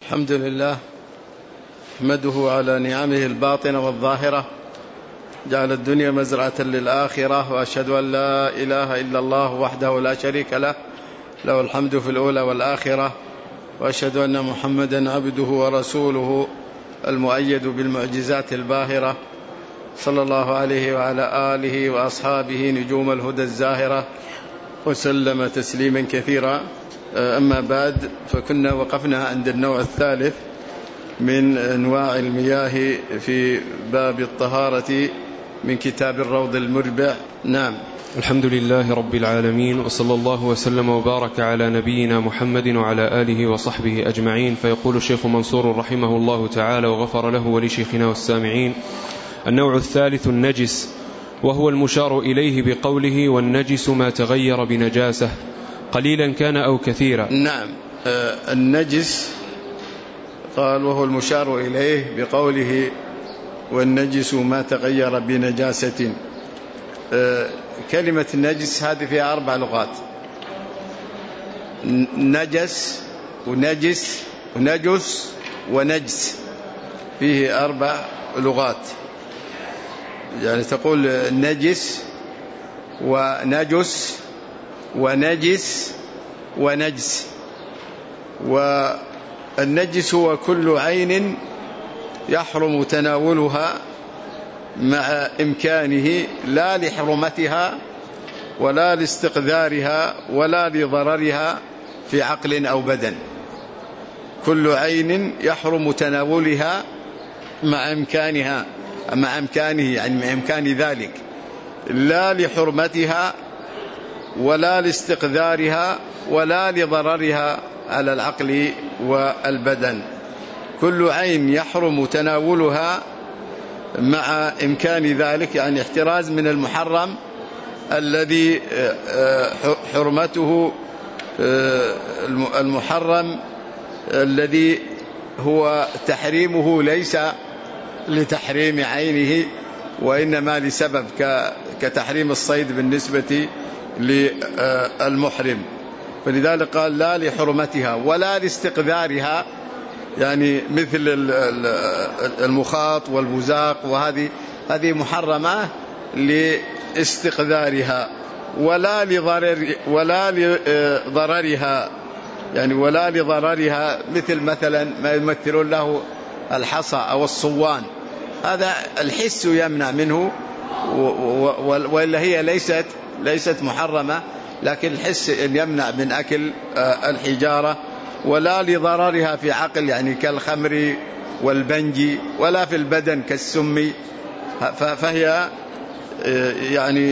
الحمد لله أحمده على نعمه الباطنة والظاهرة، جعل الدنيا مزرعة للآخرة، وأشهد أن لا إله إلا الله وحده لا شريك له، له الحمد في الأولى والآخرة، وأشهد أن محمدا عبده ورسوله المؤيد بالمعجزات الباهرة، صلى الله عليه وعلى آله وأصحابه نجوم الهدى الزاهرة، وسلم تسليما كثيرا. أما بعد، فكنا وقفنا عند النوع الثالث من أنواع المياه في باب الطهارة من كتاب الروض المربع. نعم. الحمد لله رب العالمين، وصلى الله وسلم وبارك على نبينا محمد وعلى آله وصحبه أجمعين. فيقول الشيخ منصور رحمه الله تعالى وغفر له ولشيخنا والسامعين: النوع الثالث النجس، وهو المشار إليه بقوله: والنجس ما تغير بنجاسة قليلا كان أو كثيرا. نعم. النجس قال وهو المشار إليه بقوله: والنجس ما تغير بنجاسة. كلمة النجس هذه فيها 4 لغات: نجس ونجس ونجس ونجس، فيه 4 لغات. يعني تقول نجس ونجس ونجس ونجس. والنجس هو كل عين يحرم تناولها مع إمكانه، لا لحرمتها ولا لاستقذارها ولا لضررها في عقل أو بدن. كل عين يحرم تناولها مع إمكانها، مع إمكانه يعني مع إمكان ذلك، لا لحرمتها ولا لاستقذارها ولا لضررها على العقل والبدن. كل عين يحرم تناولها مع إمكان ذلك، يعني احتراز من المحرم الذي حرمته المحرم الذي هو تحريمه ليس لتحريم عينه، وإنما لسبب كتحريم الصيد بالنسبة للمحرم. فلذلك قال لا لحرمتها ولا لاستقذارها، يعني مثل المخاط والبزاق، وهذه محرمة لاستقذارها، ولا لضررها، يعني ولا لضررها، مثلا ما يمثلون له الحصى أو الصوان، هذا الحس يمنع منه، وإلا هي ليست محرمة، لكن الحس يمنع من أكل الحجارة. ولا لضررها في عقل، يعني كالخمر والبنج، ولا في البدن كالسم، فهي يعني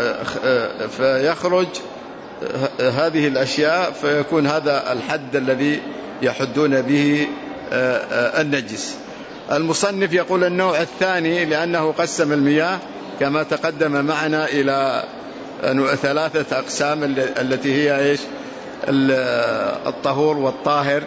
فيخرج هذه الأشياء، فيكون هذا الحد الذي يحدون به النجس. المصنف يقول النوع الثاني لأنه قسم المياه كما تقدم معنا إلى 3 أقسام، التي هي إيش؟ الطهور والطاهر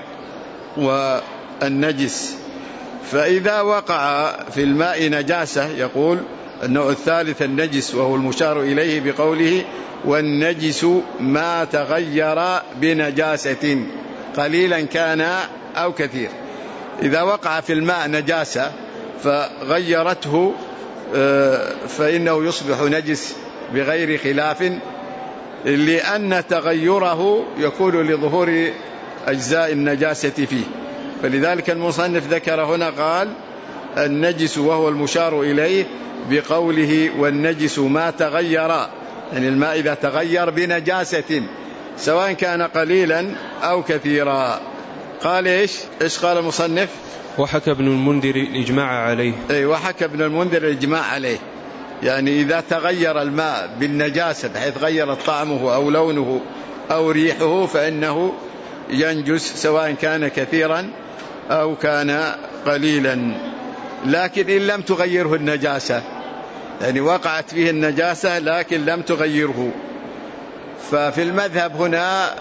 والنجس. فإذا وقع في الماء نجاسة، يقول النوع الثالث النجس، وهو المشار إليه بقوله: والنجس ما تغير بنجاسة قليلا كان أو كثير. إذا وقع في الماء نجاسة فغيرته فإنه يصبح نجس بغير خلاف، لأن تغيره يكون لظهور أجزاء النجاسة فيه. فلذلك المصنف ذكر هنا قال النجس وهو المشار إليه بقوله: والنجس ما تغير، يعني الماء إذا تغير بنجاسة سواء كان قليلا أو كثيرا. قال إيش قال المصنف؟ وحكى ابن المنذر الإجماع عليه. وحكى ابن المنذر الإجماع عليه، يعني إذا تغير الماء بالنجاسة بحيث غير طعمه أو لونه أو ريحه فإنه ينجس سواء كان كثيرا أو كان قليلا. لكن إن لم تغيره النجاسة، يعني وقعت فيه النجاسة لكن لم تغيره، ففي المذهب هنا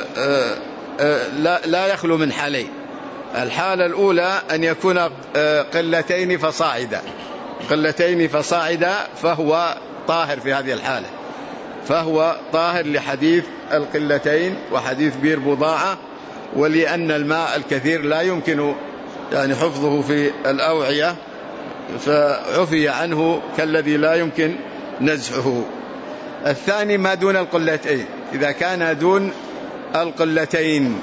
لا يخلو من حالين. الحالة الأولى أن يكون قلتين فصاعدا فهو طاهر في هذه الحالة، فهو طاهر لحديث القلتين وحديث بير بضاعة ولأن الماء الكثير لا يمكن يعني حفظه في الأوعية، فعفي عنه كالذي لا يمكن نزحه. الثاني ما دون القلتين، إذا كان دون القلتين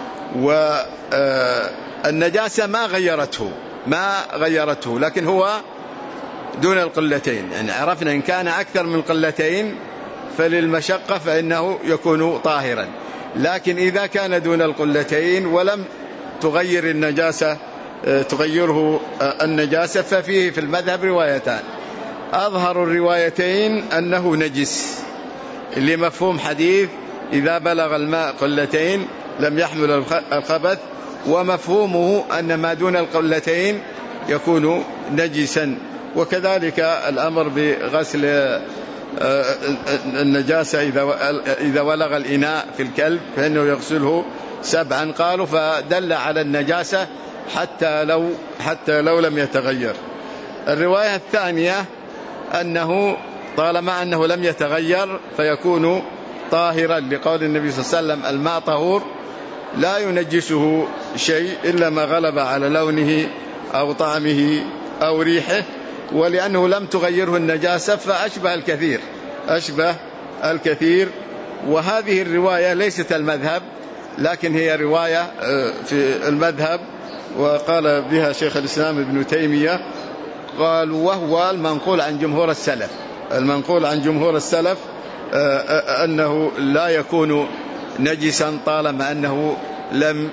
والنجاسة ما غيرته لكن هو دون القلتين، يعني عرفنا إن كان أكثر من قلتين فللمشقة فإنه يكون طاهرا، لكن إذا كان دون القلتين ولم تغيره النجاسة ففيه في المذهب روايتان. أظهر الروايتين أنه نجس لمفهوم حديث إذا بلغ الماء قلتين لم يحمل الخبث، ومفهومه أن ما دون القلتين يكون نجسا. وكذلك الأمر بغسل النجاسة إذا ولغ الإناء في الكلب فإنه يغسله 7، قالوا فدل على النجاسة حتى لو لم يتغير. الرواية الثانية أنه طالما أنه لم يتغير فيكون طاهرا، لقول النبي صلى الله عليه وسلم الماء طهور لا ينجسه شيء إلا ما غلب على لونه أو طعمه أو ريحه، ولأنه لم تغيره النجاسة فأشبه الكثير. وهذه الرواية ليست المذهب، لكن هي رواية في المذهب، وقال بها شيخ الإسلام ابن تيمية، قال وهو المنقول عن جمهور السلف أنه لا يكون نجسا طالما أنه لم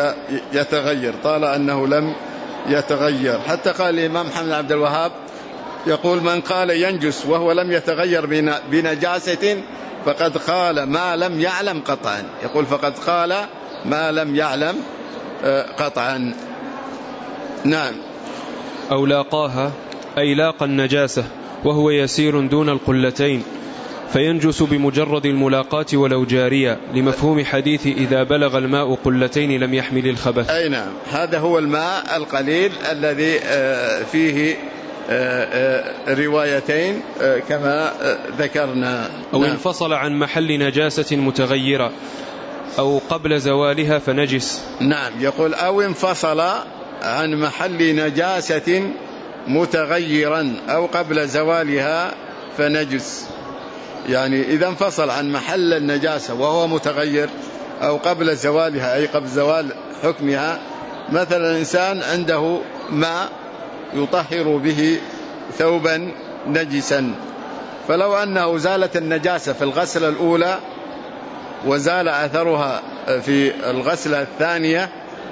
يتغير. حتى قال الإمام محمد عبد الوهاب يقول من قال ينجس وهو لم يتغير بنجاسة فقد قال ما لم يعلم قطعا، يقول فقد قال ما لم يعلم قطعا. نعم. أو لاقاها أي لاقى النجاسة وهو يسير دون القلتين فينجس بمجرد الملاقاة ولو جارية، لمفهوم حديث إذا بلغ الماء قلتين لم يحمل الخبث. أي نعم، هذا هو الماء القليل الذي فيه روايتين كما ذكرنا. أو انفصل عن محل نجاسة متغيرة أو قبل زوالها فنجس. نعم، يقول أو انفصل عن محل نجاسة متغيرا أو قبل زوالها فنجس، يعني إذا انفصل عن محل النجاسة وهو متغير أو قبل زوالها أي قبل زوال حكمها. مثلا إنسان عنده ماء يطهر به ثوبا نجسا، فلو أنه زالت النجاسة في الغسلة الأولى وزال أثرها في الغسلة الثانية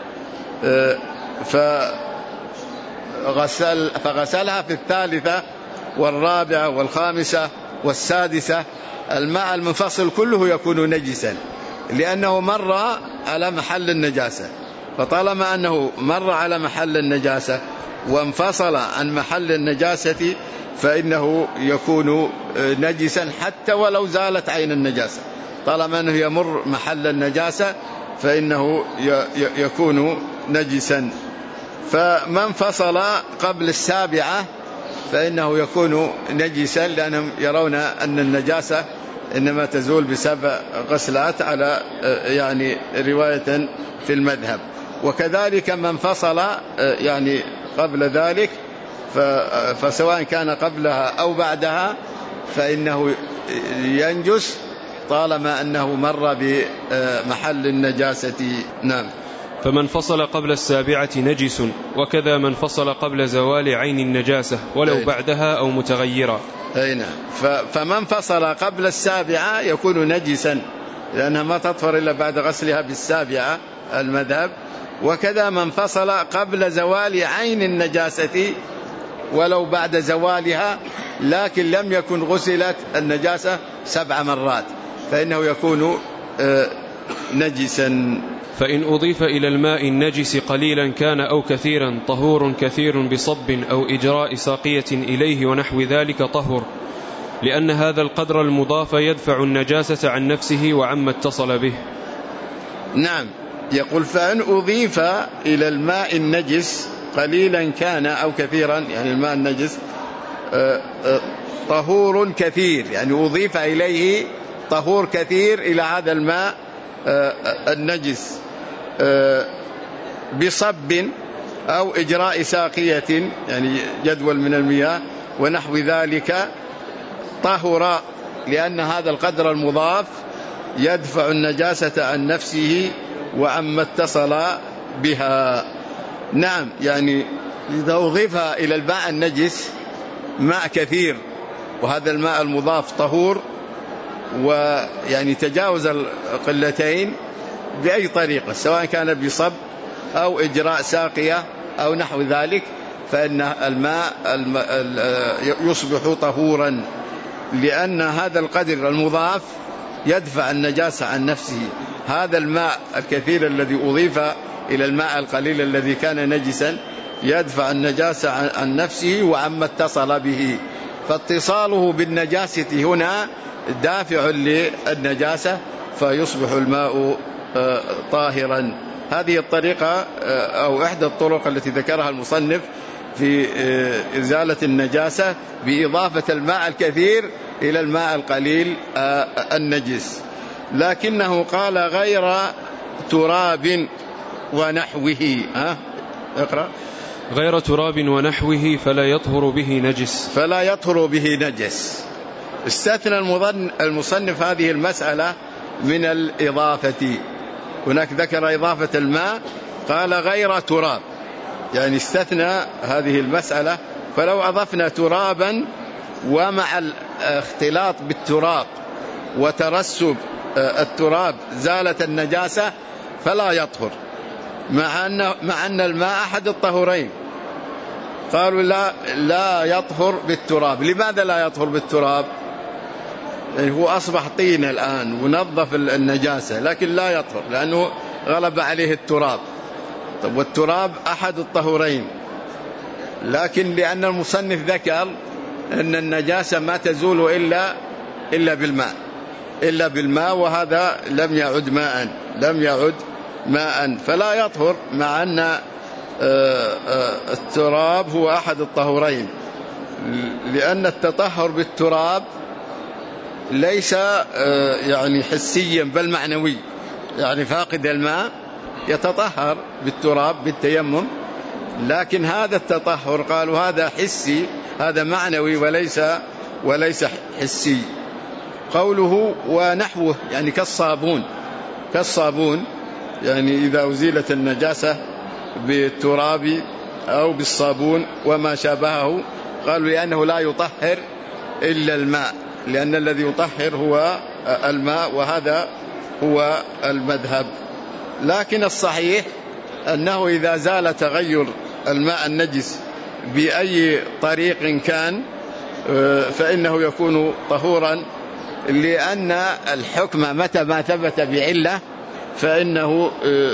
فغسلها في الثالثة والرابعة والخامسة والسادسة، الماء المنفصل كله يكون نجسا لأنه مر على محل النجاسة. فطالما أنه مر على محل النجاسة وانفصل عن محل النجاسة فإنه يكون نجسا حتى ولو زالت عين النجاسة، طالما أنه يمر محل النجاسة فإنه يكون نجسا. فمن فصل قبل السابعة فإنه يكون نجسا، لأنهم يرون أن النجاسة إنما تزول ب7 غسلات على يعني رواية في المذهب. وكذلك من فصل يعني قبل ذلك فسواء كان قبلها أو بعدها فإنه ينجس طالما أنه مر بمحل النجاسة. نعم. فمن فصل قبل السابعة نجس، وكذا من فصل قبل زوال عين النجاسة ولو بعدها أو متغيرا. أي نعم. فمن فصل قبل السابعة يكون نجسا لأنها ما تطهر إلا بعد غسلها بالسابعة المذهب. وكذا من فصل قبل زوال عين النجاسة ولو بعد زوالها لكن لم يكن غسلت النجاسة 7 مرات فإنه يكون نجسا. فإن أضيف إلى الماء النجس قليلا كان أو كثيرا طهور كثير بصب أو إجراء ساقية إليه ونحو ذلك طهر، لأن هذا القدر المضاف يدفع النجاسة عن نفسه وعما اتصل به. نعم. يقول فإن أضيف إلى الماء النجس قليلا كان أو كثيرا، يعني الماء النجس طهور كثير، يعني أضيف إليه طهور كثير إلى هذا الماء النجس، بصب أو إجراء ساقية يعني جدول من المياه ونحو ذلك طهر، لأن هذا القدر المضاف يدفع النجاسة عن نفسه وعما اتصل بها. نعم، يعني إذا أضيف إلى الماء النجس ماء كثير وهذا الماء المضاف طهور ويعني تجاوز القلتين بأي طريقة سواء كان بصب أو إجراء ساقية أو نحو ذلك، فإن الماء يصبح طهورا، لأن هذا القدر المضاف يدفع النجاسة عن نفسه. هذا الماء الكثير الذي أضيف إلى الماء القليل الذي كان نجسا يدفع النجاسة عن نفسه وعما اتصل به، فاتصاله بالنجاسة هنا دافع للنجاسة فيصبح الماء طاهرا. هذه الطريقة أو إحدى الطرق التي ذكرها المصنف في إزالة النجاسة بإضافة الماء الكثير إلى الماء القليل النجس. لكنه قال غير تراب ونحوه. اقرأ. غير تراب ونحوه فلا يطهر به نجس. فلا يطهر به نجس. استثنى المصنف هذه المسألة من الإضافة. هناك ذكر إضافة الماء قال غير تراب، يعني استثنى هذه المسألة. فلو أضفنا ترابا ومع الاختلاط بالتراب وترسب التراب زالت النجاسة فلا يطهر، مع أن الماء أحد الطهورين. قالوا لا يطهر بالتراب. لماذا لا يطهر بالتراب؟ يعني هو أصبح طين الآن ونظف النجاسة، لكن لا يطهر لأنه غلب عليه التراب. طب والتراب أحد الطهورين، لكن لأن المصنف ذكر أن النجاسة ما تزول إلا بالماء وهذا لم يعد ماء فلا يطهر، مع أن التراب هو أحد الطهورين، لأن التطهر بالتراب ليس يعني حسيا بل معنوي. يعني فاقد الماء يتطهر بالتراب بالتيمم، لكن هذا التطهر قالوا هذا حسي، هذا معنوي وليس حسي. قوله ونحوه يعني كالصابون، يعني إذا أزيلت النجاسة بالتراب أو بالصابون وما شابهه، قالوا لأنه لا يطهر إلا الماء، لأن الذي يطهر هو الماء وهذا هو المذهب. لكن الصحيح أنه إذا زال تغير الماء النجس بأي طريق كان فإنه يكون طهورا، لأن الحكم متى ما ثبت بعلة فإنه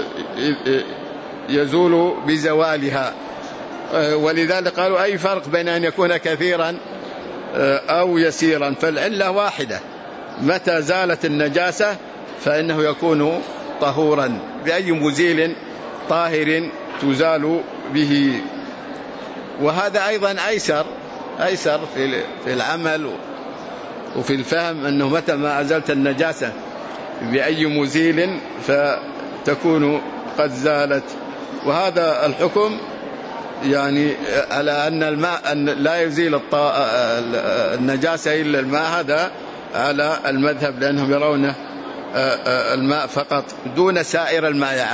يزول بزوالها. ولذلك قالوا أي فرق بين أن يكون كثيرا أو يسيرا؟ فالعلة واحدة، متى زالت النجاسة فإنه يكون طهورا بأي مزيل طاهر تزال به. وهذا أيضا أيسر في العمل وفي الفهم، أنه متى ما أزلت النجاسة بأي مزيل فتكون قد زالت. وهذا الحكم يعني على أن الماء لا يزيل النجاسة إلا الماء، هذا على المذهب، لأنهم يرون الماء فقط دون سائر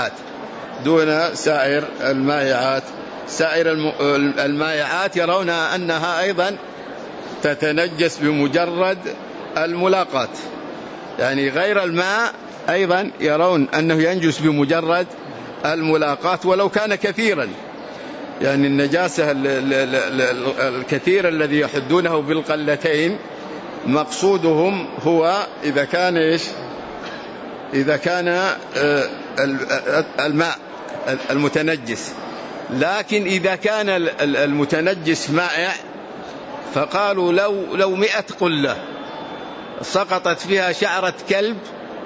المائعات. سائر المائعات يرون أنها أيضا تتنجس بمجرد الملاقات، يعني غير الماء أيضا يرون أنه ينجس بمجرد الملاقات ولو كان كثيرا. يعني النجاسة الكثير الذي يحدونه بالقلتين مقصودهم هو إذا كان الماء المتنجس. لكن إذا كان المتنجس مائع فقالوا لو 100 قلة سقطت فيها شعرة كلب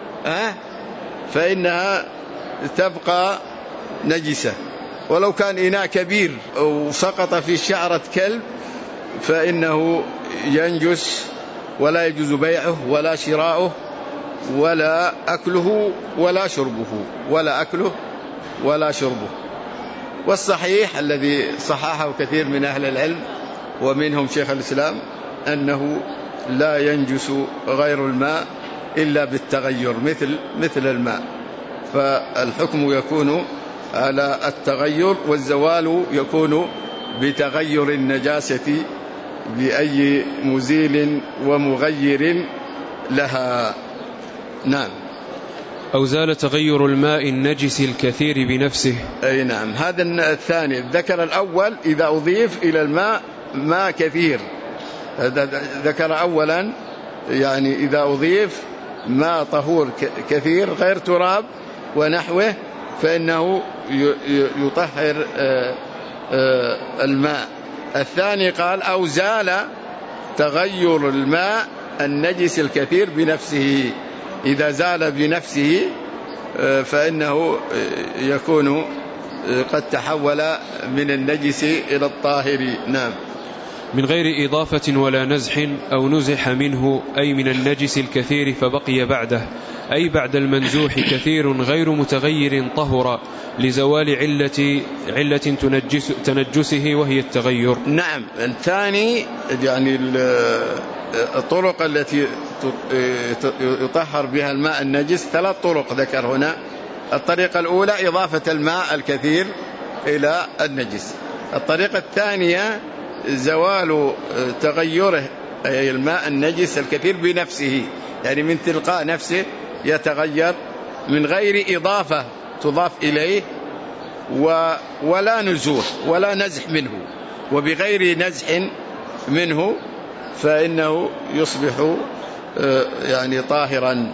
فإنها تبقى نجسة، ولو كان إناء كبير وسقط في شعرة كلب فإنه ينجس ولا يجوز بيعه ولا شراؤه ولا أكله ولا ولا شربه. والصحيح الذي صححه كثير من أهل العلم ومنهم شيخ الإسلام أنه لا ينجس غير الماء إلا بالتغير مثل الماء، فالحكم يكون على التغير، والزوال يكون بتغير النجاسة بأي مزيل ومغير لها. نعم. أو زال تغير الماء النجس الكثير بنفسه. أي نعم. هذا الثاني. ذكر الأول إذا أضيف إلى الماء ماء كثير، ذكر أولا يعني إذا أضيف ماء طهور كثير غير تراب ونحوه فإنه يطهر الماء. الثاني قال أو زال تغير الماء النجس الكثير بنفسه، إذا زال بنفسه فإنه يكون قد تحول من النجس إلى الطاهر. نعم. من غير إضافة ولا نزح أو نزح منه أي من النجس الكثير فبقي بعده، أي بعد المنزوح كثير غير متغير طهر لزوال علة تنجسه وهي التغير. نعم. الثاني يعني الطرق التي يطهر بها الماء النجس 3 طرق ذكر هنا. الطريقة الأولى إضافة الماء الكثير إلى النجس. الطريقة الثانية زوال تغيره أي الماء النجس الكثير بنفسه، يعني من تلقاء نفسه يتغير من غير إضافة تضاف إليه ولا نزوح ولا نزح منه، وبغير نزح منه فإنه يصبح يعني طاهرا.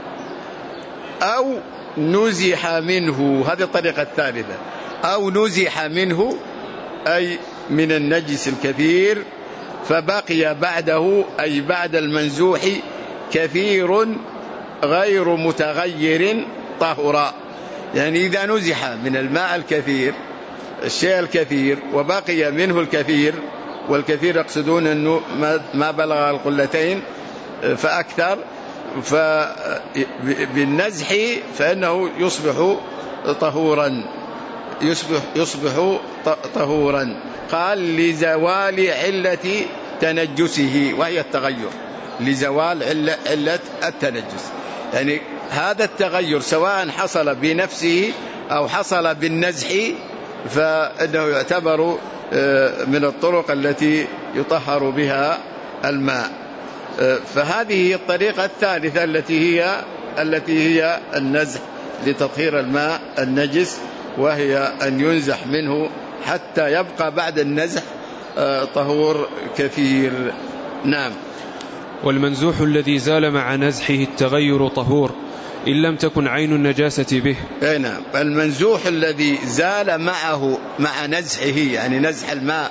أو نزح منه، هذه الطريقة الثالثة. أو نزح منه أي من النجس الكثير فبقي بعده أي بعد المنزوح كثير غير متغير طهرا. يعني إذا نزح من الماء الكثير الشيء الكثير وبقي منه الكثير، والكثير يقصدون أنه ما بلغ القلتين فأكثر، فبالنزح فإنه يصبح طهورا، يصبح طهورا. قال لزوال علة تنجسه وهي التغير، لزوال علة التنجس. يعني هذا التغير سواء حصل بنفسه أو حصل بالنزح فإنه يعتبر من الطرق التي يطهر بها الماء. فهذه الطريقة الثالثة التي هي النزح لتطهير الماء النجس، وهي أن ينزح منه حتى يبقى بعد النزح طهور كثير. نعم. والمنزوح الذي زال مع نزحه التغير طهور إن لم تكن عين النجاسة به. نعم. المنزوح الذي زال معه مع نزحه، يعني نزح الماء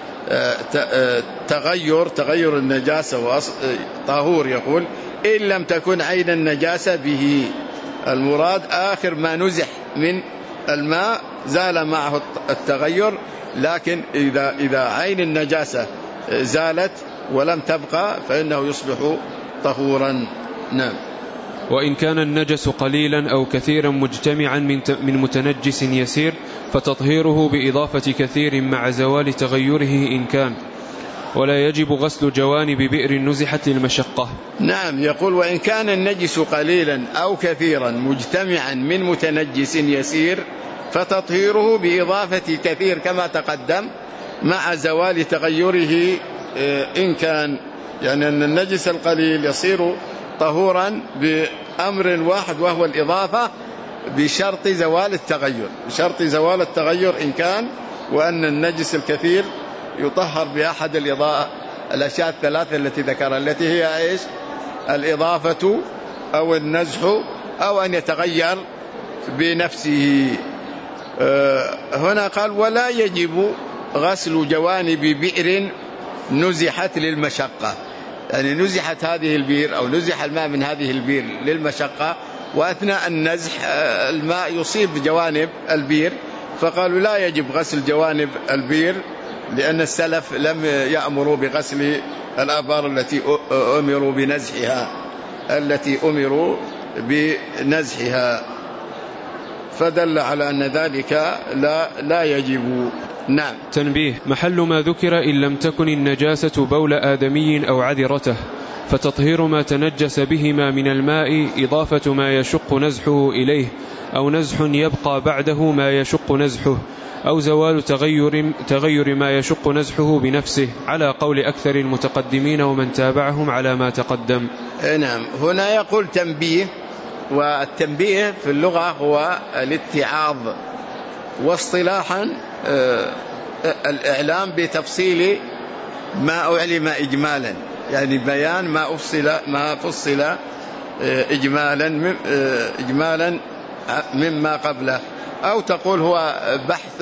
تغير النجاسة طهور، يقول إن لم تكن عين النجاسة به. المراد آخر ما نزح من الماء زال معه التغير، لكن إذا عين النجاسة زالت ولم تبقى فإنه يصبح طهورا. نعم. وإن كان النجس قليلا أو كثيرا مجتمعا من متنجس يسير فتطهيره بإضافة كثير مع زوال تغيره إن كان، ولا يجب غسل جوانب بئر نزحت للمشقة. نعم. يقول وإن كان النجس قليلا أو كثيرا مجتمعا من متنجس يسير فتطهيره بإضافة كثير كما تقدم مع زوال تغيره إن كان، يعني أن النجس القليل يصير طهورا بأمر واحد وهو الإضافة بشرط زوال التغير، بشرط زوال التغير إن كان، وأن النجس الكثير يطهر بأحد الأشياء الثلاثة التي ذكرها، التي هي إيش؟ الإضافة أو النزح أو أن يتغير بنفسه. هنا قال ولا يجب غسل جوانب بئر نزحت للمشقة، يعني نزحت هذه البئر أو نزح الماء من هذه البئر للمشقة، وأثناء النزح الماء يصيب جوانب البئر، فقالوا لا يجب غسل جوانب البئر لأن السلف لم يأمروا بغسل الآبار التي أمروا بنزحها. فدل على أن ذلك لا يجب. نعم. تنبيه: محل ما ذكر إن لم تكن النجاسة بول آدمي أو عذرته، فتطهير ما تنجس بهما من الماء إضافة ما يشق نزحه إليه، أو نزح يبقى بعده ما يشق نزحه، أو زوال تغير ما يشق نزحه بنفسه، على قول أكثر المتقدمين ومن تابعهم على ما تقدم. نعم. هنا يقول تنبيه، والتنبيه في اللغة هو الاتعاظ، واصطلاحا الإعلام بتفصيل ما أعلم إجمالا، يعني بيان ما فصل إجمالا مما قبله، أو تقول هو بحث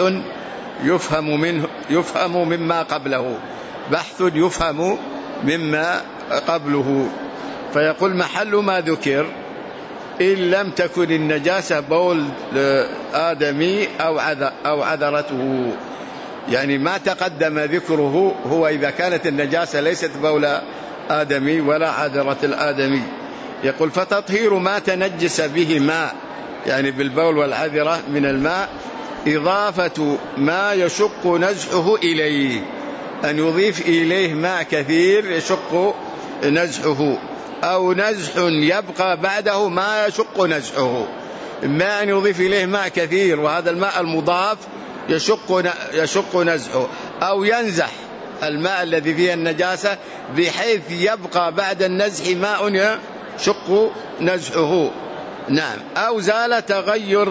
يفهم مما قبله، بحث يفهم مما قبله. فيقول محل ما ذكر إن لم تكن النجاسة بول آدمي أو عذرته، يعني ما تقدم ذكره هو إذا كانت النجاسة ليست بول آدمي ولا عذرة الآدمي. يقول فتطهير ما تنجس به ماء، يعني بالبول والعذرة من الماء، إضافة ما يشق نزحه إليه، أن يضيف إليه ماء كثير يشق نزحه، أو نزح يبقى بعده ما يشق نزحه، إما أن يضيف إليه ماء كثير وهذا الماء المضاف يشق نزحه، أو ينزح الماء الذي فيه النجاسة بحيث يبقى بعد النزح ماء يشق نزحه. نعم. أو زال تغير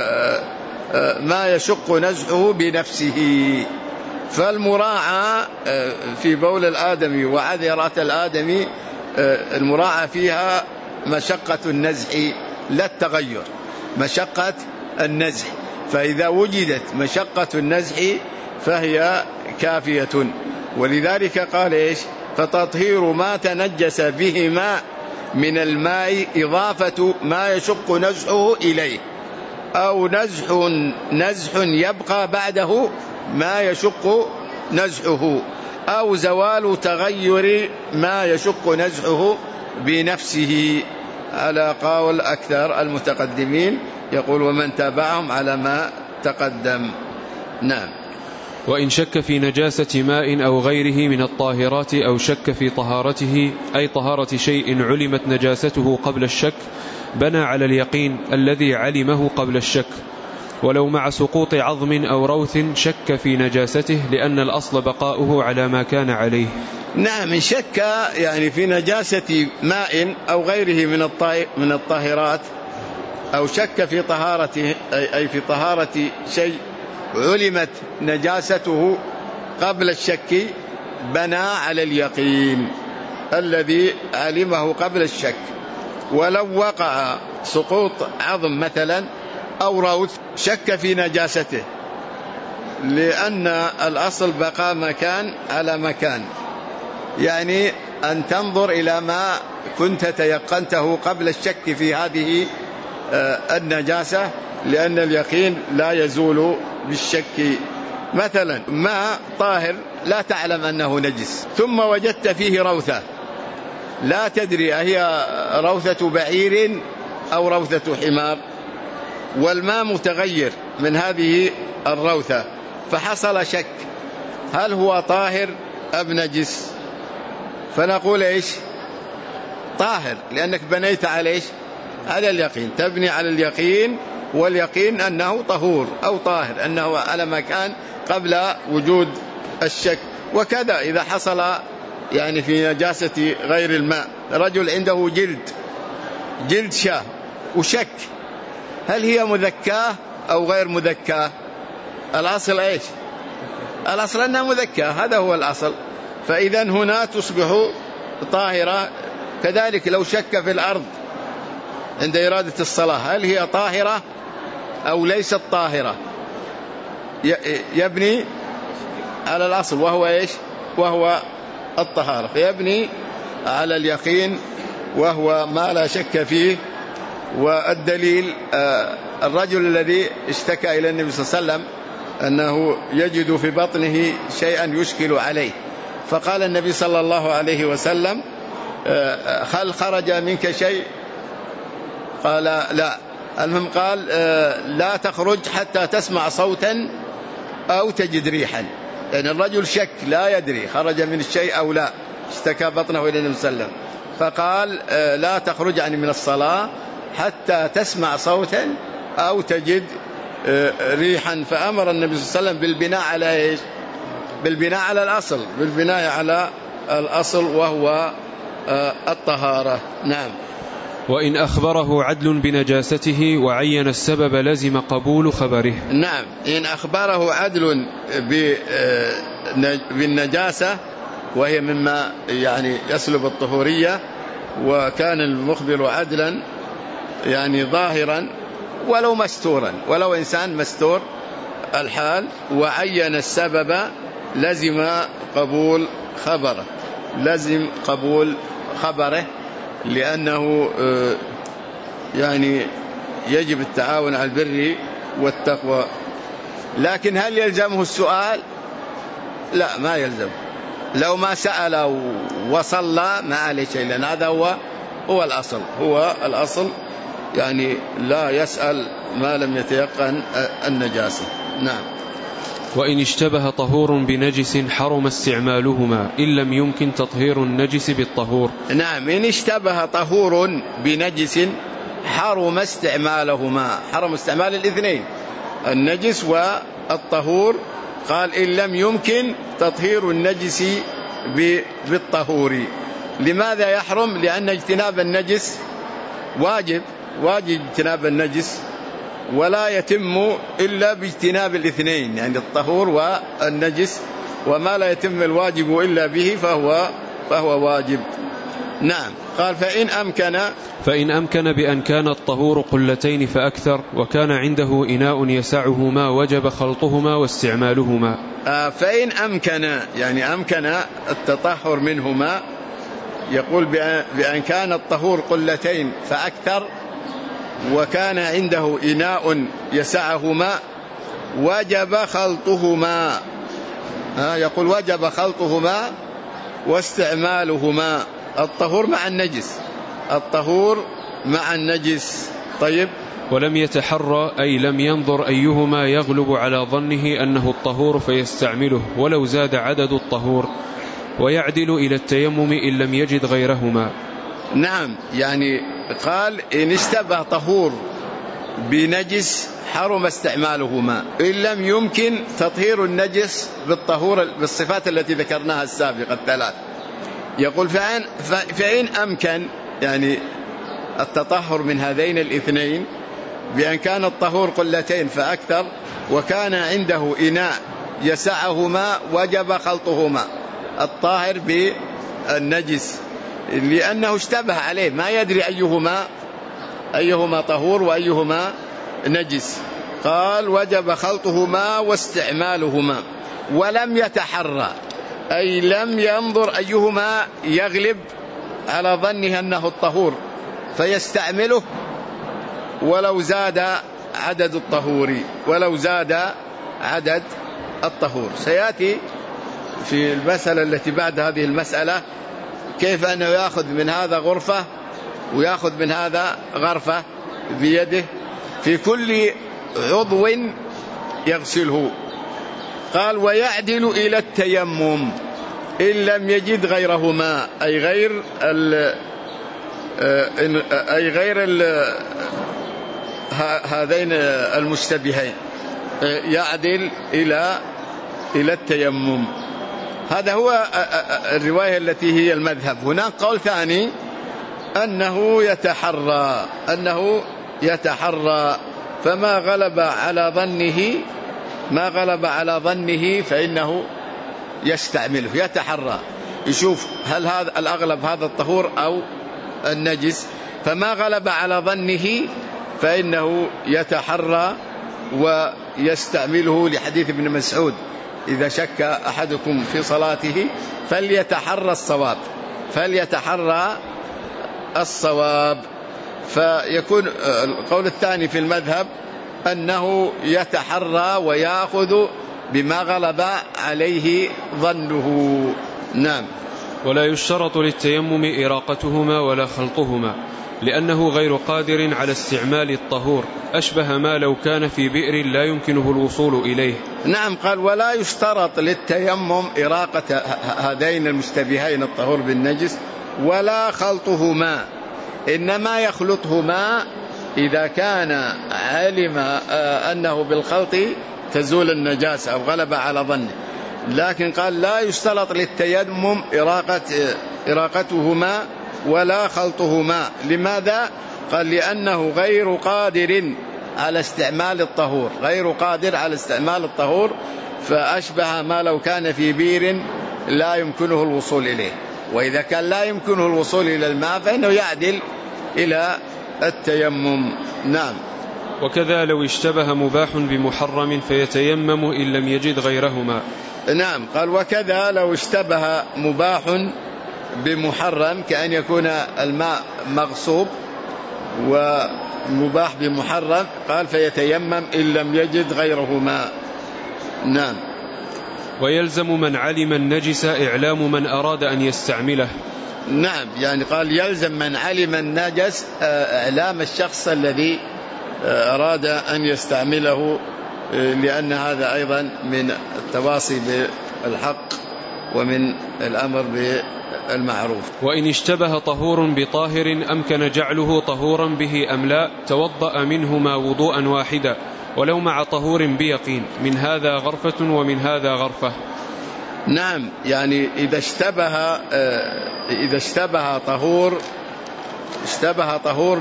ما يشق نزحه بنفسه. فالمراعاة في بول الآدمي وعذرة الآدمي المراعاة فيها مشقة النزح لا التغير، مشقة النزح، فإذا وجدت مشقة النزح فهي كافية. ولذلك قال إيش؟ فتطهير ما تنجس به ماء من الماء إضافة ما يشق نزحه إليه، أو نزح يبقى بعده ما يشق نزحه، أو زوال تغير ما يشق نزحه بنفسه، على قول أكثر المتقدمين. يقول ومن تابعهم على ما تقدم. نعم. وإن شك في نجاسة ماء أو غيره من الطاهرات، أو شك في طهارته، أي طهارة شيء علمت نجاسته قبل الشك، بنى على اليقين الذي علمه قبل الشك، ولو مع سقوط عظم أو روث شك في نجاسته، لأن الأصل بقاؤه على ما كان عليه. نعم. شك يعني في نجاسة ماء أو غيره من الطاهرات، أو شك في طهارته، أي في طهارة شيء علمت نجاسته قبل الشك، بنى على اليقين الذي علمه قبل الشك. ولو وقع سقوط عظم مثلا أو روث شك في نجاسته، لأن الأصل بقى مكان على مكان، يعني أن تنظر إلى ما كنت تيقنته قبل الشك في هذه النجاسة، لأن اليقين لا يزول بالشك. مثلا ماء طاهر لا تعلم أنه نجس، ثم وجدت فيه روثة لا تدري أهي روثة بعير أو روثة حمار، والماء متغير من هذه الروثة، فحصل شك هل هو طاهر أم نجس، فنقول إيش؟ طاهر، لأنك بنيت على إيش؟ على اليقين. تبني على اليقين، واليقين أنه طهور أو طاهر، أنه على مكان قبل وجود الشك. وكذا إذا حصل يعني في نجاسة غير الماء، رجل عنده جلد شاه وشك هل هي مذكاة أو غير مذكاة، الأصل إيش؟ الأصل أنها مذكاة، هذا هو الأصل، فإذا هنا تصبح طاهرة. كذلك لو شك في الأرض عند إرادة الصلاة هل هي طاهرة أو ليست طاهرة، يبني على الأصل وهو إيش؟ وهو الطهارة، فيبني على اليقين وهو ما لا شك فيه. والدليل الرجل الذي اشتكى إلى النبي صلى الله عليه وسلم أنه يجد في بطنه شيئا يشكل عليه، فقال النبي صلى الله عليه وسلم هل خرج منك شيء؟ قال لا. المهم قال لا تخرج حتى تسمع صوتا أو تجد ريحا. يعني الرجل شك لا يدري خرج من الشيء أو لا، اشتكى بطنه إلى النبي صلى الله عليه وسلم، فقال لا تخرج يعني من الصلاة حتى تسمع صوتا أو تجد ريحا. فأمر النبي صلى الله عليه وسلم بالبناء على إيش؟ بالبناء على الأصل، بالبناء على الأصل وهو الطهارة. نعم. وإن أخبره عدل بنجاسته وعين السبب لزم قبول خبره. نعم، إن أخبره عدل بالنجاسة وهي مما يعني يسلب الطهورية، وكان المخبر عدلا يعني ظاهرا ولو مستورا، ولو إنسان مستور الحال، وعين السبب لزم قبول خبره، لزم قبول خبره، لأنه يعني يجب التعاون على البر والتقوى. لكن هل يلزمه السؤال؟ لا، ما يلزم. لو ما سأل وصلى ما عليه شيء، لأن هذا هو الأصل، هو الأصل، يعني لا يسأل ما لم يتيقن النجاسة. نعم. وإن اشتبه طهور بنجس حرم استعمالهما إن لم يمكن تطهير النجس بالطهور. نعم، إن اشتبه طهور بنجس حرم استعمالهما، حرم استعمال الاثنين، النجس والطهور. قال إن لم يمكن تطهير النجس بالطهور. لماذا يحرم؟ لأن اجتناب النجس واجب اجتناب النجس، ولا يتم إلا باجتناب الاثنين، يعني الطهور والنجس، وما لا يتم الواجب إلا به فهو واجب. نعم. قال فإن أمكن بأن كان الطهور قلتين فأكثر وكان عنده إناء يسعهما وجب خلطهما واستعمالهما. فإن أمكن يعني أمكن التطهر منهما، يقول بأن كان الطهور قلتين فأكثر وكان عنده إناء يسعهما وجب خلطهما. يقول وجب خلطهما واستعمالهما. الطهور مع النجس، الطهور مع النجس. طيب. ولم يتحرى أي لم ينظر أيهما يغلب على ظنه أنه الطهور فيستعمله ولو زاد عدد الطهور، ويعدل إلى التيمم إن لم يجد غيرهما. نعم، يعني قال إن اشتبه طهور بنجس حرم استعمالهما إن لم يمكن تطهير النجس بالطهور بالصفات التي ذكرناها السابقة الثلاث. يقول فإن أمكن يعني التطهر من هذين الاثنين بأن كان الطهور قلتين فأكثر وكان عنده إناء يسعهما وجب خلطهما، الطاهر بالنجس، لأنه اشتبه عليه ما يدري أيهما طهور وأيهما نجس. قال وجب خلطهما واستعمالهما. ولم يتحرى أي لم ينظر أيهما يغلب على ظنه أنه الطهور فيستعمله ولو زاد عدد الطهور، ولو زاد عدد الطهور. سيأتي في المسألة التي بعد هذه المسألة كيف أنه يأخذ من هذا غرفة ويأخذ من هذا غرفة بيده في كل عضو يغسله. قال ويعدل إلى التيمم إن لم يجد غيرهما أي غير هذين المشتبهين، يعدل إلى التيمم. هذا هو الرواية التي هي المذهب. هناك قول ثاني أنه يتحرى فما غلب على ظنه فإنه يستعمله، يتحرى يشوف هل هذا الأغلب هذا الطهور أو النجس، فما غلب على ظنه فإنه يتحرى ويستعمله، لحديث ابن مسعود إذا شك أحدكم في صلاته فليتحرى الصواب. فيكون القول الثاني في المذهب أنه يتحرى ويأخذ بما غلب عليه ظنه. نعم. ولا يشترط للتيمم إراقتهما ولا خلطهما، لأنه غير قادر على استعمال الطهور، أشبه ما لو كان في بئر لا يمكنه الوصول إليه. نعم. قال ولا يشترط للتيمم إراقة هذين المشتبهين الطهور بالنجس ولا خلطهما، إنما يخلطهما إذا كان علم أنه بالخلط تزول النجاسة أو غلب على ظنه. لكن قال لا يشترط للتيمم إراقتهما ولا خلطهما. لماذا؟ قال لأنه غير قادر على استعمال الطهور، غير قادر على استعمال الطهور، فأشبه ما لو كان في بير لا يمكنه الوصول إليه. وإذا كان لا يمكنه الوصول إلى الماء فإنه يعدل إلى التيمم. نعم. وكذا لو اشتبه مباح بمحرم فيتيمم إن لم يجد غيرهما. نعم. قال وكذا لو اشتبه مباح بمحرم، كأن يكون الماء مغصوب ومباح بمحرم، قال فيتيمم إن لم يجد غيرهما. نعم. ويلزم من علم النجس إعلام من أراد أن يستعمله. نعم. يعني قال يلزم من علم النجس إعلام الشخص الذي أراد أن يستعمله، لأن هذا أيضا من التواصي بالحق ومن الأمر بالمعروف. وإن اشتبه طهور بطاهر أمكن جعله طهورا به أم لا، توضأ منهما وضوءا واحدا ولو مع طهور بيقين، من هذا غرفة ومن هذا غرفة. نعم. يعني إذا اشتبه طهور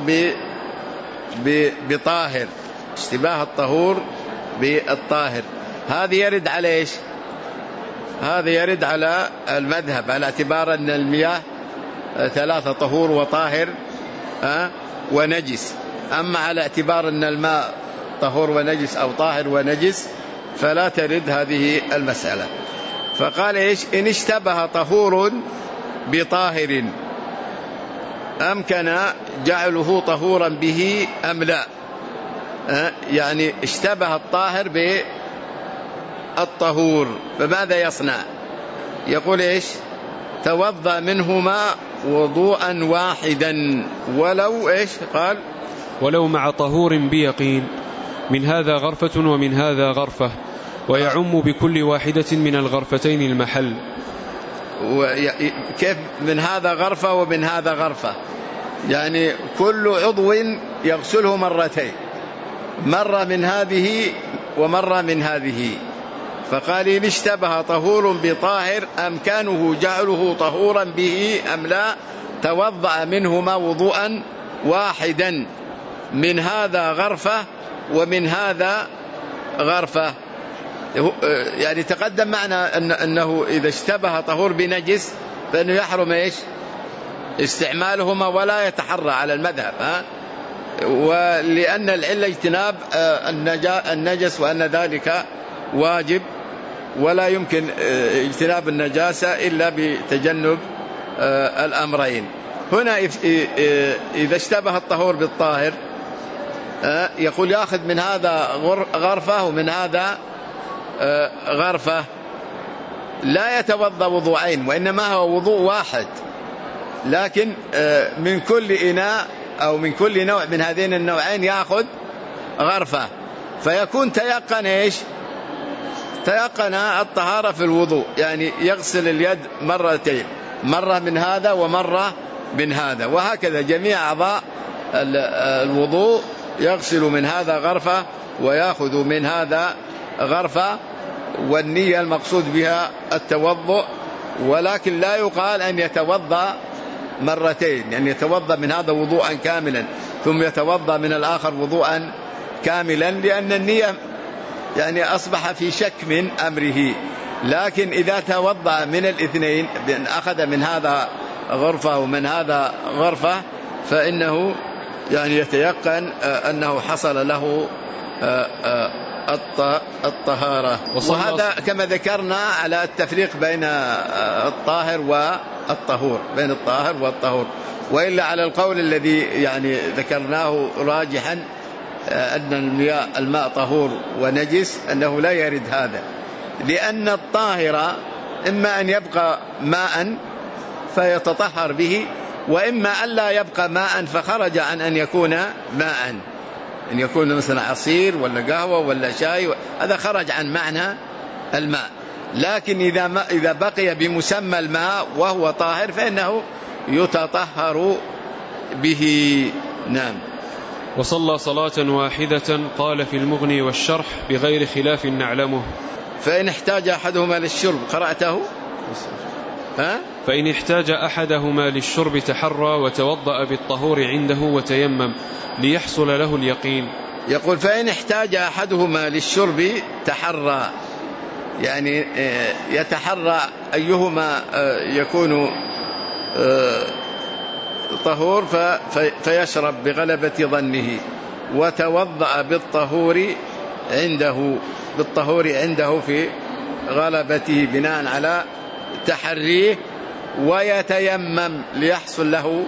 بطاهر، اشتباه الطهور بالطاهر، هذا يرد على إيش؟ هذا يرد على المذهب، على اعتبار أن المياه ثلاثة: طهور وطاهر ونجس. أما على اعتبار أن الماء طهور ونجس أو طاهر ونجس فلا ترد هذه المسألة. فقال إيش؟ إن اشتبه طهور بطاهر أمكن جعله طهورا به أم لا. يعني اشتبه الطاهر بالطهور، فماذا يصنع؟ يقول إيش؟ توضأ منهما وضوءا واحدا ولو إيش؟ قال ولو مع طهور بيقين، من هذا غرفة ومن هذا غرفة، ويعم بكل واحدة من الغرفتين المحل. كيف من هذا غرفة ومن هذا غرفة؟ يعني كل عضو يغسله مرتين، مرة من هذه ومرة من هذه. فقال إن اشتبه طهور بطاهر أمكانه جعله طهورا به أم لا، توضأ منهما وضوءا واحدا، من هذا غرفة ومن هذا غرفة. يعني تقدم معنا أنه إذا اشتبه طهور بنجس فإنه يحرم إيش؟ استعمالهما ولا يتحرى على المذهب، ولأن العلة اجتناب النجس، وأن ذلك واجب ولا يمكن اجتناب النجاسة إلا بتجنب الأمرين. هنا إذا اشتبه الطهور بالطاهر يقول يأخذ من هذا غرفة ومن هذا غرفة، لا يتوضأ وضوءين وإنما هو وضوء واحد، لكن من كل إناء أو من كل نوع من هذين النوعين يأخذ غرفة، فيكون تيقن إيش؟ تيقن الطهارة في الوضوء. يعني يغسل اليد مرتين، مرة من هذا ومرة من هذا، وهكذا جميع أعضاء الوضوء يغسل من هذا غرفة ويأخذ من هذا غرفة، والنية المقصود بها التوضؤ، ولكن لا يقال أن يتوضأ مرتين، يعني يتوضأ من هذا وضوءا كاملا ثم يتوضأ من الآخر وضوءا كاملا، لأن النية يعني أصبح في شك من أمره. لكن إذا توضأ من الاثنين، أخذ من هذا غرفة ومن هذا غرفة، فإنه يعني يتيقن أنه حصل له الطهارة. وهذا كما ذكرنا على التفريق بين الطاهر والطهور، بين الطاهر والطهور. وإلا على القول الذي يعني ذكرناه راجحا أن الماء طهور ونجس، أنه لا يرد هذا، لأن الطاهر إما أن يبقى ماء فيتطهر به، وإما ألا يبقى ماء فخرج عن أن يكون ماء، أن يكون مثلا عصير ولا قهوة ولا شاي، هذا خرج عن معنى الماء. لكن إذا بقي بمسمى الماء وهو طاهر فإنه يتطهر به. نعم. وصلى صلاة واحدة قال في المغني والشرح بغير خلاف نعلمه. فإن احتاج أحدهما للشرب قرأته فإن احتاج أحدهما للشرب تحرى وتوضأ بالطهور عنده وتيمم ليحصل له اليقين. يقول فإن احتاج أحدهما للشرب تحرى، يعني يتحرى أيهما يكون طهور فيشرب بغلبة ظنه، وتوضأ بالطهور عنده في غلبته بناء على تحريه، ويتيمم ليحصل له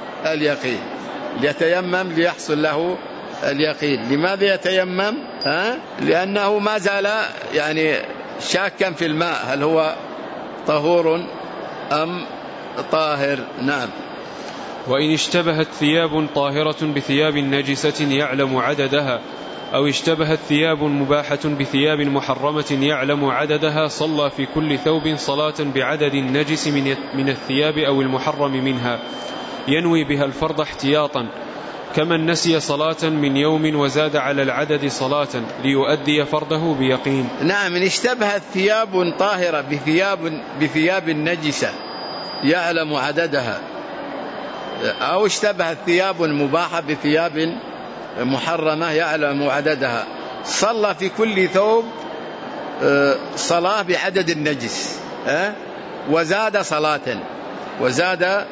اليقين. لماذا يتيمم؟ لأنه ما زال يعني شاكا في الماء هل هو طهور أم طاهر. نعم. وإن اشتبهت ثياب طاهرة بثياب نجسة يعلم عددها، أو اشتبهت ثياب مباحة بثياب محرمة يعلم عددها، صلى في كل ثوب صلاة بعدد النجس من الثياب أو المحرم منها، ينوي بها الفرض احتياطا، كمن نسي صلاة من يوم وزاد على العدد صلاة ليؤدي فرضه بيقين. نعم. إن اشتبهت ثياب طاهرة بثياب نجسة يعلم عددها، أو اشتبهت ثياب مباحة بثياب محرمة يعلم عددها، صلى في كل ثوب صلاة بعدد النجس، وزاد صلاة، وزاد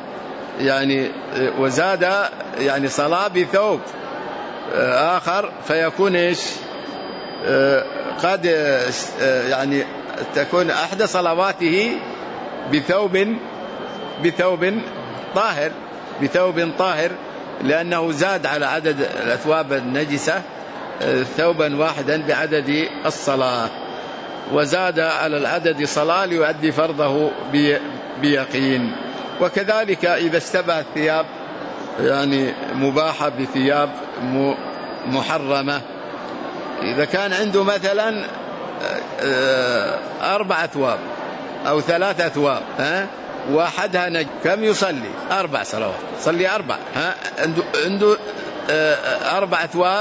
يعني صلاة بثوب آخر، فيكون إيش؟ قد يعني تكون أحد صلواته بثوب طاهر، لأنه زاد على عدد الأثواب النجسة ثوبا واحدا بعدد الصلاة، وزاد على العدد صلاة ليؤدي فرضه بيقين. وكذلك إذا اشتبهت ثياب يعني مباحة بثياب محرمة، إذا كان عنده مثلا 4 أثواب أو 3 أثواب واحدها نجس، كم يصلي؟ 4 صلوات، صلي 4. عنده 4 أثواب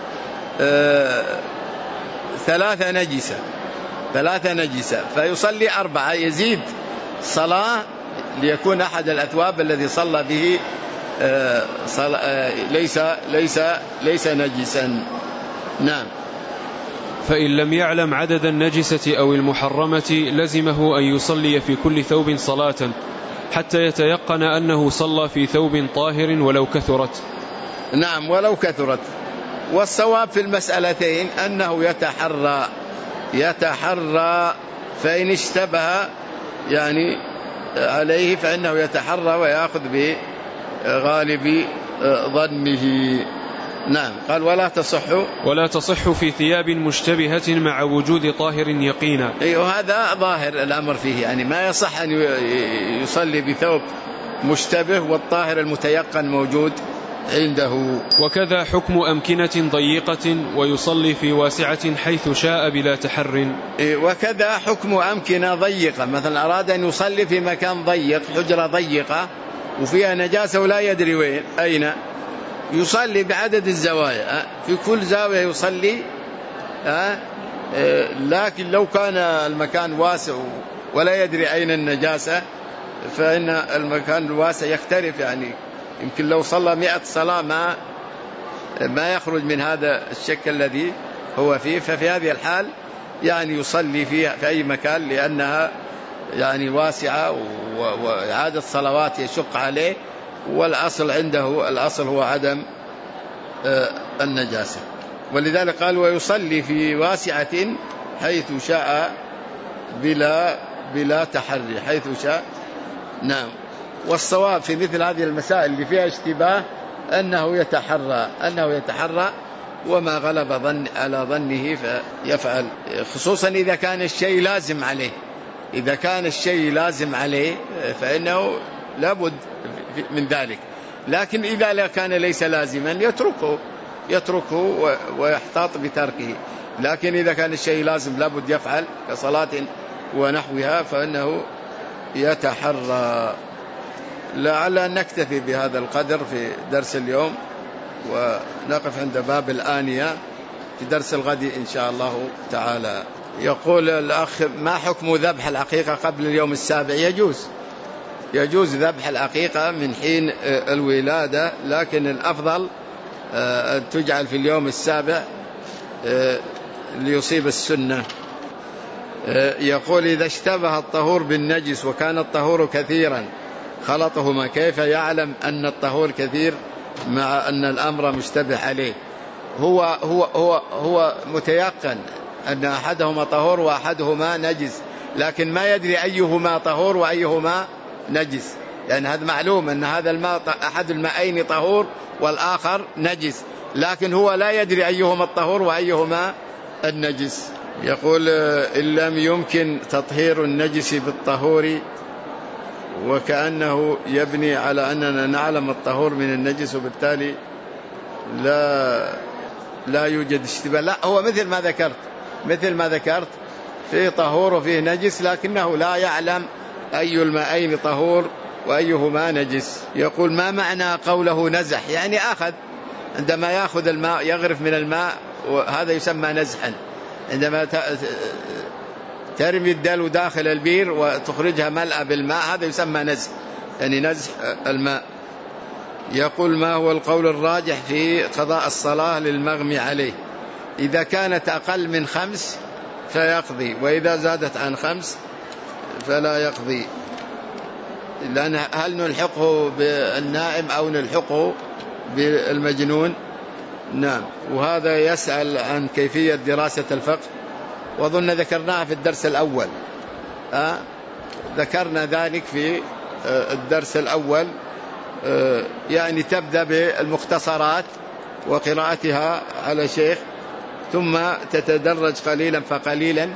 3 نجسة فيصلي 4، يزيد صلاة ليكون أحد الأثواب الذي صلى به ليس نجسا. نعم. فإن لم يعلم عدد النجسة أو المحرمة لزمه أن يصلي في كل ثوب صلاة حتى يتيقن أنه صلى في ثوب طاهر ولو كثرت. نعم، ولو كثرت. والصواب في المسألتين أنه يتحرى فإن اشتبه يعني عليه فإنه يتحرى ويأخذ بغالب ظنه. نعم. قال ولا تصح في ثياب مشتبهة مع وجود طاهر يقينا. وهذا ظاهر الأمر فيه، يعني ما يصح أن يصلي بثوب مشتبه والطاهر المتيقن موجود عنده. وكذا حكم أمكنة ضيقة ويصلي في واسعة حيث شاء بلا تحر. وكذا حكم أمكنة ضيقة، مثلا أراد أن يصلي في مكان ضيق، حجرة ضيقة وفيها نجاسة ولا يدري وين أين، يصلي بعدد الزوايا، في كل زاوية يصلي. لكن لو كان المكان واسع ولا يدري أين النجاسة فإن المكان الواسع يختلف، يعني يمكن لو صلى 100 صلاة ما يخرج من هذا الشكل الذي هو فيه، ففي هذه الحال يعني يصلي فيها في أي مكان لأنها يعني واسعة، وإعادة صلوات يشق عليه، والأصل عنده الأصل هو عدم النجاسة. ولذلك قال ويصلي في واسعة حيث شاء بلا تحري، حيث شاء. نعم. والصواب في مثل هذه المسائل اللي فيها اشتباه أنه يتحرى وما غلب على ظنه فيفعل، خصوصا إذا كان الشيء لازم عليه. فإنه لابد من ذلك. لكن إذا كان ليس لازما يتركه ويحتاط بتركه. لكن إذا كان الشيء لازم لابد يفعل كصلاة ونحوها فإنه يتحرى. لعل أن نكتفي بهذا القدر في درس اليوم، ونقف عند باب الآنية في درس الغد إن شاء الله تعالى. يقول الأخ: ما حكم ذبح العقيقة قبل اليوم السابع؟ يجوز ذبح العقيقة من حين الولادة، لكن الأفضل أن تجعل في اليوم السابع ليصيب السنة. يقول: إذا اشتبه الطهور بالنجس وكان الطهور كثيرا خلطهما، كيف يعلم أن الطهور كثير مع أن الأمر مشتبه عليه؟ هو متيقن أن أحدهما طهور وأحدهما نجس، لكن ما يدري أيهما طهور وأيهما نجس. يعني هذا معلوم أن هذا الماء أحد الماءين طهور والآخر نجس، لكن هو لا يدري أيهما الطهور وأيهما النجس. يقول: إن لم يمكن تطهير النجس بالطهور، وكأنه يبني على أننا نعلم الطهور من النجس وبالتالي لا يوجد اشتباه. لا، هو مثل ما ذكرت فيه طهور وفيه نجس، لكنه لا يعلم أي الماءين طهور وأيهما نجس. يقول: ما معنى قوله نزح؟ يعني عندما يأخذ الماء يغرف من الماء، وهذا يسمى نزحا. عندما ترمي الدلو داخل البير وتخرجها ملأ بالماء، هذا يسمى نزح، يعني نزح الماء. يقول: ما هو القول الراجح في قضاء الصلاة للمغمي عليه؟ إذا كانت أقل من 5 فيقضي، وإذا زادت عن 5 فلا يقضي. لأن هل نلحقه بالنائم أو نلحقه بالمجنون؟ نعم. وهذا يسأل عن كيفية دراسة الفقه، وظن ذكرناها في الدرس الأول. ذكرنا ذلك في الدرس الأول. يعني تبدأ بالمختصرات وقراءتها على شيخ، ثم تتدرج قليلا فقليلا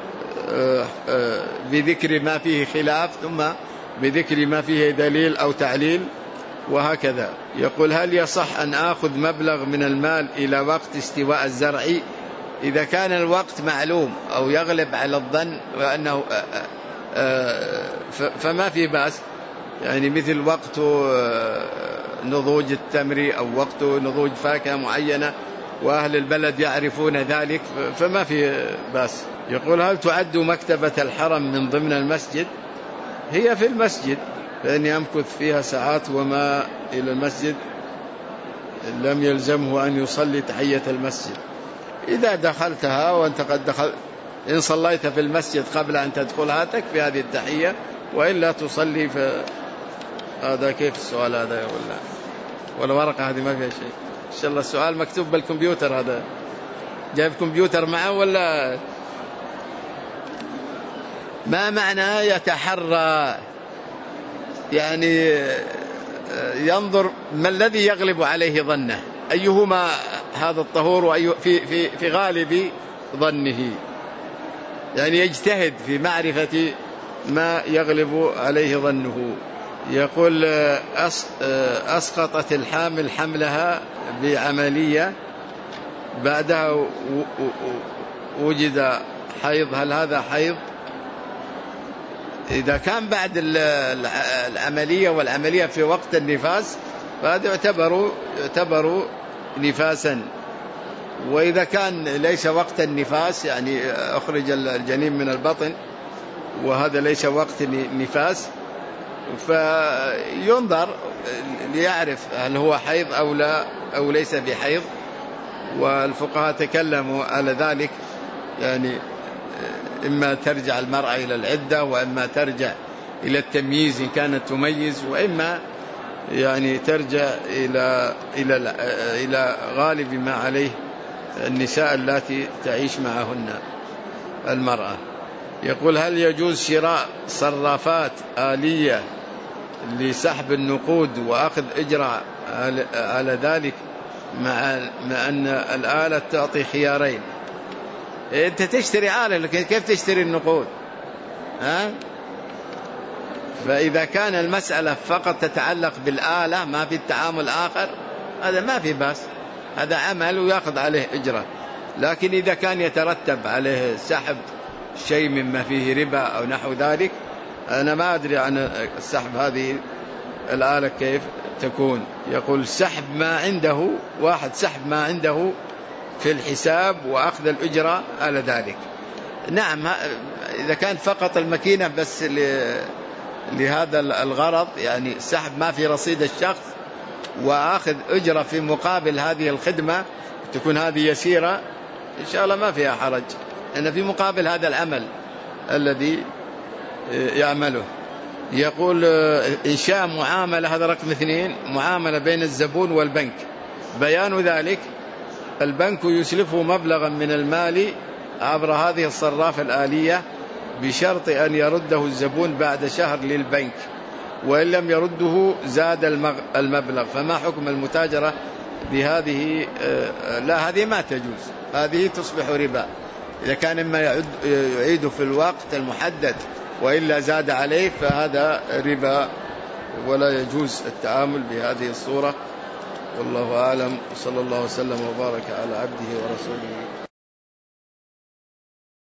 بذكر ما فيه خلاف، ثم بذكر ما فيه دليل أو تعليل، وهكذا. يقول: هل يصح أن آخذ مبلغ من المال إلى وقت استواء الزرع؟ إذا كان الوقت معلوم أو يغلب على الظن وأنه فما في بأس، يعني مثل وقت نضوج التمر أو وقت نضوج فاكهة معينة وأهل البلد يعرفون ذلك، فما في بأس. يقول: هل تعد مكتبة الحرم من ضمن المسجد؟ هي في المسجد، فإني أمكث فيها ساعات، وما إلى المسجد لم يلزمه أن يصلي تحية المسجد. إذا دخلتها وأنت قد دخلت، إن صليت في المسجد قبل أن تدخلها تكفي هذه التحية، وإلا تصلي. هذا كيف السؤال هذا؟ ولا ورقة هذه ما فيها شيء؟ إن شاء الله السؤال مكتوب بالكمبيوتر. هذا جايب كمبيوتر معه ولا؟ ما معنى يتحرى؟ يعني ينظر ما الذي يغلب عليه ظنه، أيهما هذا الطهور في غالب ظنه، يعني يجتهد في معرفة ما يغلب عليه ظنه. يقول: أسقطت الحامل حملها بعملية، بعدها وجد حيض، هل هذا حيض؟ إذا كان بعد العملية والعملية في وقت النفاس فهذا يعتبر نفاسا. وإذا كان ليس وقت النفاس، يعني أخرج الجنين من البطن وهذا ليس وقت نفاس، فينظر ليعرف هل هو حيض أو لا أو ليس بحيض. والفقهاء تكلموا على ذلك، يعني إما ترجع المرأة إلى العدة، وإما ترجع إلى التمييز إن كانت تميز، وإما يعني ترجع إلى غالب ما عليه النساء التي تعيش معهن المرأة. يقول: هل يجوز شراء صرافات آلية لسحب النقود وأخذ إجراء على ذلك، مع أن الآلة تعطي خيارين؟ أنت تشتري آلة، لكن كيف تشتري النقود؟ فإذا كان المسألة فقط تتعلق بالآلة ما في التعامل آخر هذا ما في بأس، هذا عمل ويأخذ عليه أجرة. لكن إذا كان يترتب عليه سحب شيء مما فيه ربا أو نحو ذلك، أنا ما أدري عن السحب هذه الآلة كيف تكون. يقول سحب ما عنده، واحد سحب ما عنده في الحساب وأخذ الأجرة على ذلك. نعم، إذا كان فقط الماكينة بس لهذا الغرض، يعني سحب ما في رصيد الشخص وأخذ أجرة في مقابل هذه الخدمة، تكون هذه يسيرة إن شاء الله ما فيها حرج، أن في مقابل هذا العمل الذي يعمله. يقول إنشاء معاملة، هذا رقم 2، معاملة بين الزبون والبنك. بيان ذلك: البنك يسلفه مبلغا من المال عبر هذه الصرافة الآلية بشرط أن يرده الزبون بعد شهر للبنك، وإن لم يرده زاد المبلغ. فما حكم المتاجرة بهذه؟ لا، هذه ما تجوز، هذه تصبح ربا. إذا كان إما يعيد في الوقت المحدد وإلا زاد عليه فهذا ربا، ولا يجوز التعامل بهذه الصورة. والله أعلم، صلى الله وسلم وبارك على عبده ورسوله.